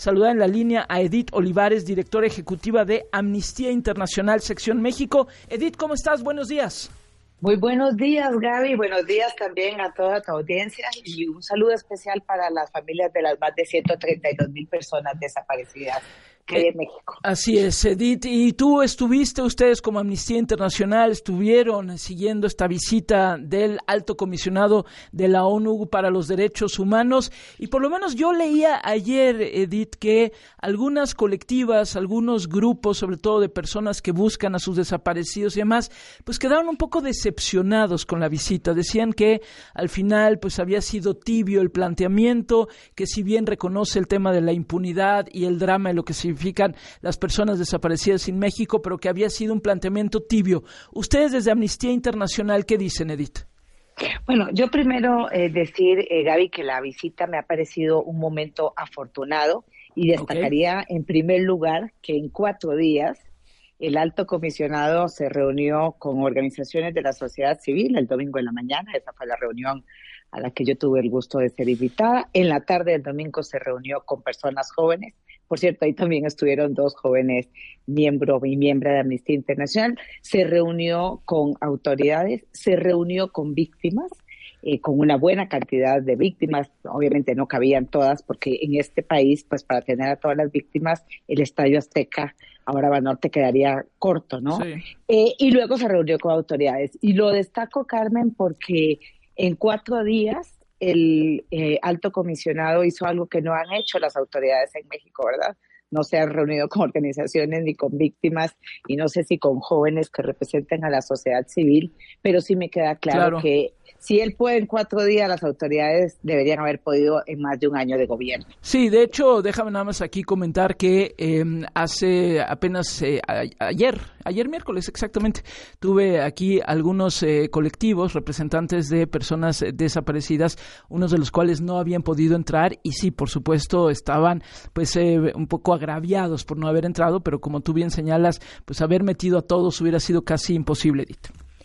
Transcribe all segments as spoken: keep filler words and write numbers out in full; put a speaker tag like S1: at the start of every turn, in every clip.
S1: saludar en la línea a Edith Olivares, directora ejecutiva de Amnistía Internacional, Sección México. Edith, ¿cómo estás? Buenos días.
S2: Muy buenos días, Gaby. Buenos días también a toda tu audiencia y un saludo especial para las familias de las más de ciento treinta y dos mil personas desaparecidas que hay en México.
S1: Así es, Edith. Y tú estuviste, ustedes como Amnistía Internacional, estuvieron siguiendo esta visita del Alto Comisionado de la ONU para los Derechos Humanos. Y por lo menos yo leía ayer, Edith, que algunas colectivas, algunos grupos, sobre todo de personas que buscan a sus desaparecidos y demás, pues quedaron un poco decepcionados con la visita. Decían que al final pues había sido tibio el planteamiento, que si bien reconoce el tema de la impunidad y el drama de lo que significan las personas desaparecidas en México, pero que había sido un planteamiento tibio. Ustedes desde Amnistía Internacional, ¿qué dicen, Edith?
S2: Bueno, yo primero eh, decir, eh, Gaby, que la visita me ha parecido un momento afortunado y destacaría okay. en primer lugar que en cuatro días el Alto Comisionado se reunió con organizaciones de la sociedad civil el domingo en la mañana. Esa fue la reunión a la que yo tuve el gusto de ser invitada. En la tarde del domingo se reunió con personas jóvenes. Por cierto, ahí también estuvieron dos jóvenes miembro y miembro de Amnistía Internacional. Se reunió con autoridades, se reunió con víctimas, eh, con una buena cantidad de víctimas. Obviamente no cabían todas, porque en este país, pues para tener a todas las víctimas, el Estadio Azteca, ahora Banorte, quedaría corto, ¿no? Sí. Eh, y luego se reunió con autoridades. Y lo destaco, Carmen, porque en cuatro días el eh, Alto Comisionado hizo algo que no han hecho las autoridades en México, ¿verdad? No se han reunido con organizaciones ni con víctimas y no sé si con jóvenes que representen a la sociedad civil, pero sí me queda claro, claro. que si él puede en cuatro días, las autoridades deberían haber podido en más de un año de gobierno.
S1: Sí, de hecho, déjame nada más aquí comentar que eh, hace apenas eh, a, ayer, ayer miércoles exactamente, tuve aquí algunos eh, colectivos, representantes de personas eh, desaparecidas, unos de los cuales no habían podido entrar y sí, por supuesto, estaban pues eh, un poco agraviados por no haber entrado, pero como tú bien señalas, pues haber metido a todos hubiera sido casi imposible, Edith.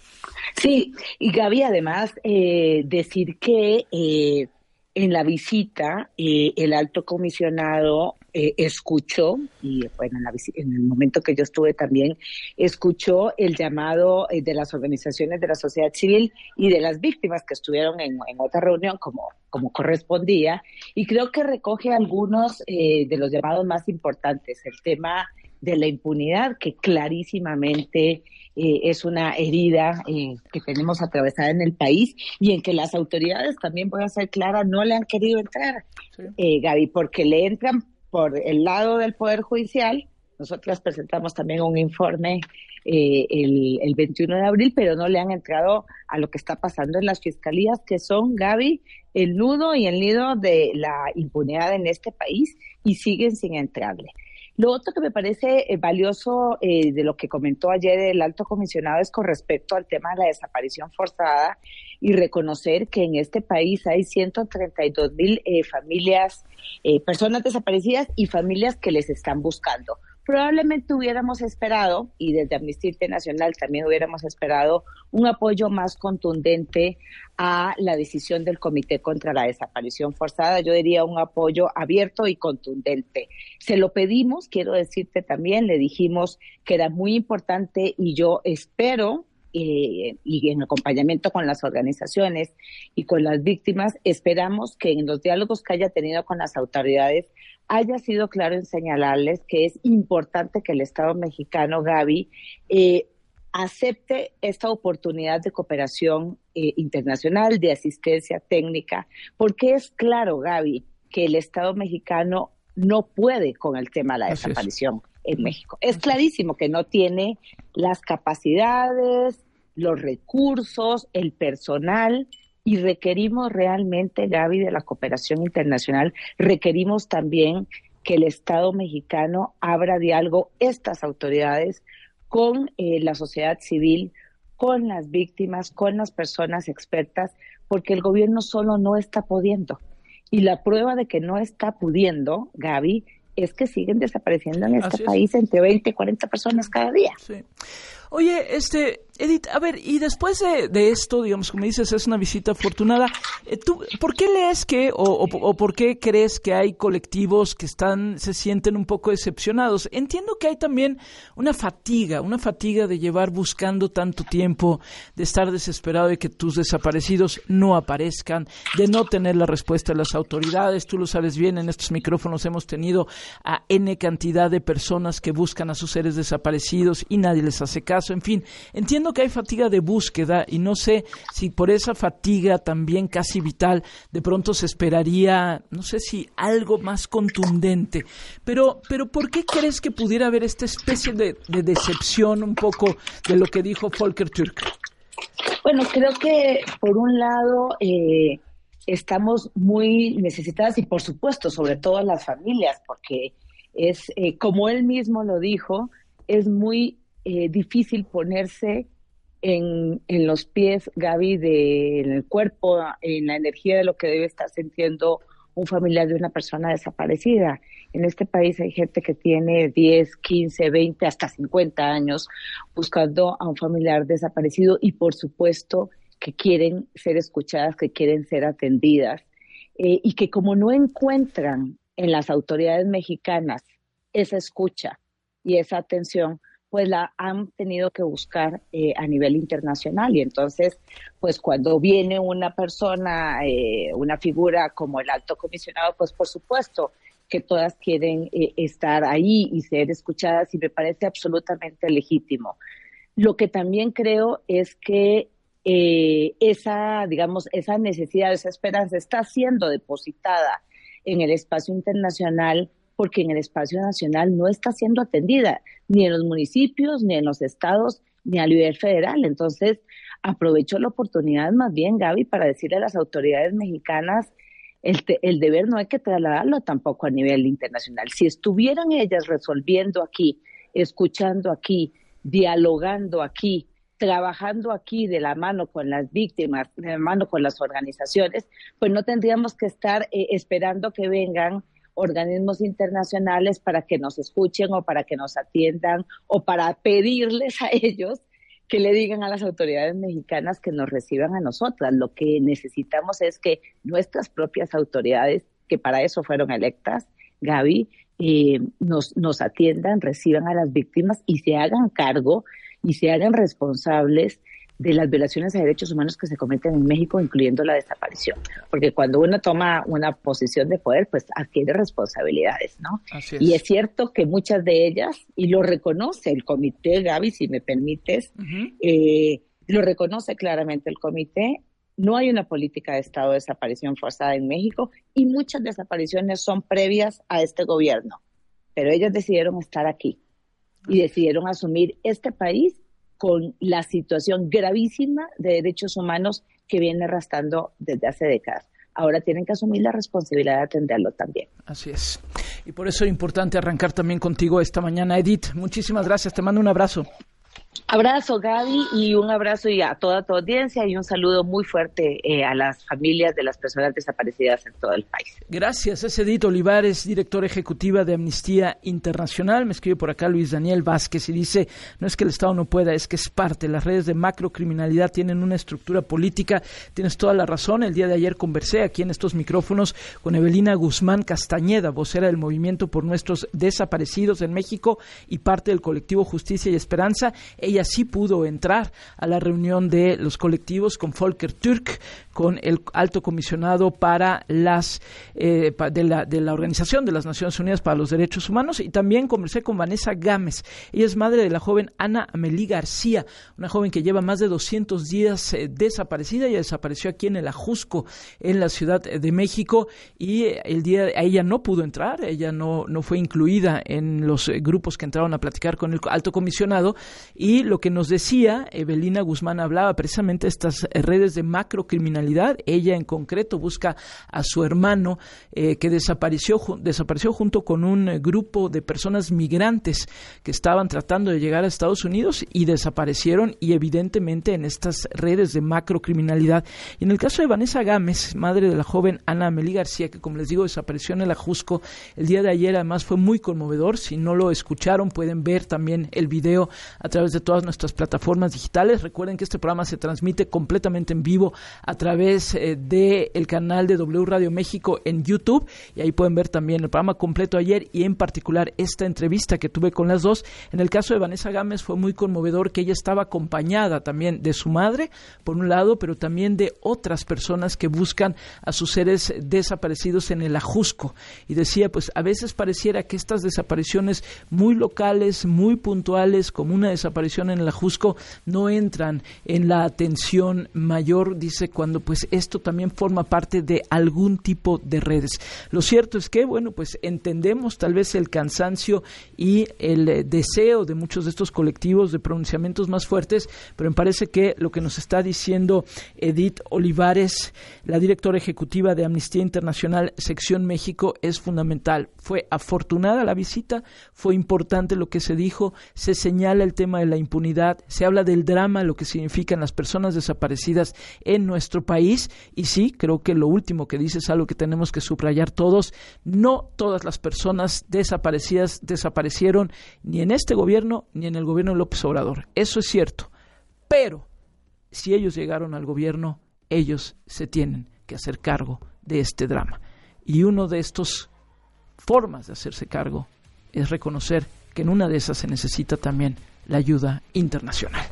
S2: Sí, y Gaby, además, eh, decir que eh, en la visita eh, el Alto Comisionado eh, escuchó, y bueno, en, la, en el momento que yo estuve también, escuchó el llamado eh, de las organizaciones de la sociedad civil y de las víctimas que estuvieron en, en otra reunión como, como correspondía, y creo que recoge algunos eh, de los llamados más importantes, el tema de la impunidad, que clarísimamente eh, es una herida eh, que tenemos atravesada en el país y en que las autoridades, también voy a ser clara, no le han querido entrar, sí. eh, Gaby, porque le entran por el lado del Poder Judicial. Nosotras presentamos también un informe eh, el, el veintiuno de abril, pero no le han entrado a lo que está pasando en las fiscalías, que son, Gaby, el nudo y el nido de la impunidad en este país, y siguen sin entrarle. Lo otro que me parece eh, valioso eh, de lo que comentó ayer el Alto Comisionado es con respecto al tema de la desaparición forzada y reconocer que en este país hay ciento treinta y dos mil eh, familias, eh, personas desaparecidas y familias que les están buscando. Probablemente hubiéramos esperado, y desde Amnistía Internacional también hubiéramos esperado, un apoyo más contundente a la decisión del Comité contra la Desaparición Forzada. Yo diría un apoyo abierto y contundente. Se lo pedimos, quiero decirte también, le dijimos que era muy importante y yo espero, eh, y en acompañamiento con las organizaciones y con las víctimas, esperamos que en los diálogos que haya tenido con las autoridades haya sido claro en señalarles que es importante que el Estado mexicano, Gaby, eh, acepte esta oportunidad de cooperación eh, internacional, de asistencia técnica, porque es claro, Gaby, que el Estado mexicano no puede con el tema de la Así desaparición es. en México. Es clarísimo que no tiene las capacidades, los recursos, el personal, y requerimos realmente, Gaby, de la cooperación internacional, requerimos también que el Estado mexicano abra diálogo, estas autoridades, con eh, la sociedad civil, con las víctimas, con las personas expertas, porque el gobierno solo no está pudiendo. Y la prueba de que no está pudiendo, Gaby, es que siguen desapareciendo en este país entre veinte y cuarenta personas cada día.
S1: Sí. Oye, este, Edith, a ver, y después de, de esto, digamos, como dices, es una visita afortunada, eh, ¿tú por qué lees que, o, o, o por qué crees que hay colectivos que están, se sienten un poco decepcionados? Entiendo que hay también una fatiga, una fatiga de llevar buscando tanto tiempo, de estar desesperado de que tus desaparecidos no aparezcan, de no tener la respuesta de las autoridades. Tú lo sabes bien, en estos micrófonos hemos tenido a N cantidad de personas que buscan a sus seres desaparecidos y nadie les hace caso. En fin, entiendo que hay fatiga de búsqueda y no sé si por esa fatiga también casi vital de pronto se esperaría, no sé si algo más contundente, pero pero ¿por qué crees que pudiera haber esta especie de, de decepción un poco de lo que dijo Volker Türk?
S2: Bueno, creo que por un lado eh, estamos muy necesitadas y por supuesto sobre todo las familias, porque es eh, como él mismo lo dijo, es muy eh, difícil ponerse En, en los pies, Gaby, de, en el cuerpo, en la energía de lo que debe estar sintiendo un familiar de una persona desaparecida. En este país hay gente que tiene diez, quince, veinte, hasta cincuenta años buscando a un familiar desaparecido y por supuesto que quieren ser escuchadas, que quieren ser atendidas eh, y que como no encuentran en las autoridades mexicanas esa escucha y esa atención, pues la han tenido que buscar eh, a nivel internacional. Y entonces, pues cuando viene una persona, eh, una figura como el alto comisionado, pues por supuesto que todas quieren eh, estar ahí y ser escuchadas y me parece absolutamente legítimo. Lo que también creo es que eh, esa, digamos, esa necesidad, esa esperanza está siendo depositada en el espacio internacional porque en el espacio nacional no está siendo atendida, ni en los municipios, ni en los estados, ni a nivel federal. Entonces, aprovecho la oportunidad más bien, Gaby, para decirle a las autoridades mexicanas, el, te, el deber no hay que trasladarlo tampoco a nivel internacional. Si estuvieran ellas resolviendo aquí, escuchando aquí, dialogando aquí, trabajando aquí de la mano con las víctimas, de la mano con las organizaciones, pues no tendríamos que estar eh, esperando que vengan organismos internacionales para que nos escuchen o para que nos atiendan o para pedirles a ellos que le digan a las autoridades mexicanas que nos reciban a nosotras. Lo que necesitamos es que nuestras propias autoridades, que para eso fueron electas, Gaby, eh, nos, nos atiendan, reciban a las víctimas y se hagan cargo y se hagan responsables de las violaciones a derechos humanos que se cometen en México, incluyendo la desaparición. Porque cuando uno toma una posición de poder, pues adquiere responsabilidades, ¿no? Así es. Y es cierto que muchas de ellas, y lo reconoce el comité, Gaby, si me permites, uh-huh. eh, lo reconoce claramente el comité, no hay una política de estado de desaparición forzada en México y muchas desapariciones son previas a este gobierno. Pero ellas decidieron estar aquí y decidieron asumir este país con la situación gravísima de derechos humanos que viene arrastrando desde hace décadas. Ahora tienen que asumir la responsabilidad de atenderlo también.
S1: Así es. Y por eso es importante arrancar también contigo esta mañana, Edith. Muchísimas gracias. Te mando un abrazo.
S2: Abrazo, Gaby, y un abrazo y a toda tu audiencia y un saludo muy fuerte eh, a las familias de las personas desaparecidas en todo el país.
S1: Gracias. Es Edith Olivares, directora ejecutiva de Amnistía Internacional. Me escribe por acá Luis Daniel Vázquez y dice, no es que el Estado no pueda, es que es parte. Las redes de macrocriminalidad tienen una estructura política. Tienes toda la razón. El día de ayer conversé aquí en estos micrófonos con Evelina Guzmán Castañeda, vocera del Movimiento por Nuestros Desaparecidos en México y parte del colectivo Justicia y Esperanza. Ella sí pudo entrar a la reunión de los colectivos con Volker Türk, con el alto comisionado para las eh, de, la, de la Organización de las Naciones Unidas para los Derechos Humanos, y también conversé con Vanessa Gámez. Ella es madre de la joven Ana Amelí García, una joven que lleva más de doscientos días eh, desaparecida. Ella desapareció aquí en el Ajusco, en la Ciudad de México, y eh, el día de, ella no pudo entrar, ella no, no fue incluida en los eh, grupos que entraron a platicar con el alto comisionado. Y lo que nos decía Evelina Guzmán, hablaba precisamente de estas redes de macrocriminalidad. Ella en concreto busca a su hermano eh, que desapareció, ju- desapareció junto con un eh, grupo de personas migrantes que estaban tratando de llegar a Estados Unidos y desaparecieron, y evidentemente en estas redes de macrocriminalidad. Y en el caso de Vanessa Gámez, madre de la joven Ana Amelí García, que como les digo desapareció en el Ajusco el día de ayer, además fue muy conmovedor. Si no lo escucharon pueden ver también el video a través de todas todas nuestras plataformas digitales. Recuerden que este programa se transmite completamente en vivo a través eh, del canal de W Radio México en YouTube, y ahí pueden ver también el programa completo ayer y en particular esta entrevista que tuve con las dos. En el caso de Vanessa Gámez fue muy conmovedor que ella estaba acompañada también de su madre, por un lado, pero también de otras personas que buscan a sus seres desaparecidos en el Ajusco. Y decía, pues a veces pareciera que estas desapariciones muy locales, muy puntuales, como una desaparición en el Ajusco, no entran en la atención mayor, dice, cuando pues esto también forma parte de algún tipo de redes. Lo cierto es que, bueno, pues entendemos tal vez el cansancio y el eh, deseo de muchos de estos colectivos de pronunciamientos más fuertes, pero me parece que lo que nos está diciendo Edith Olivares, la directora ejecutiva de Amnistía Internacional Sección México, es fundamental. Fue afortunada la visita, fue importante lo que se dijo, se señala el tema de la impunidad, se habla del drama, lo que significan las personas desaparecidas en nuestro país, y sí, creo que lo último que dice es algo que tenemos que subrayar todos: no todas las personas desaparecidas desaparecieron ni en este gobierno ni en el gobierno de López Obrador. Eso es cierto, pero si ellos llegaron al gobierno, ellos se tienen que hacer cargo de este drama. Y una de estas formas de hacerse cargo es reconocer que en una de esas se necesita también la ayuda internacional.